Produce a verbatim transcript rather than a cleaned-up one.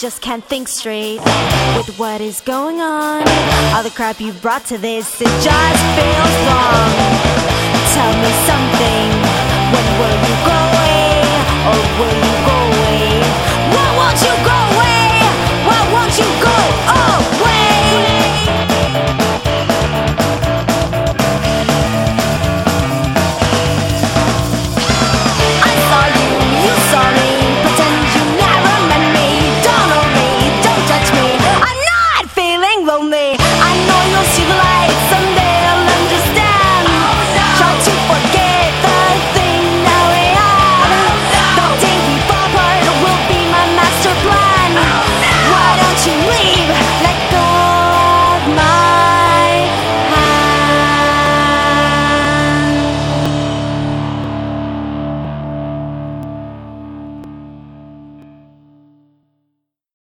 just can't think straight with what is going on. All the crap you brought to this, it just feels wrong. Tell me something, when will you go away? Or will you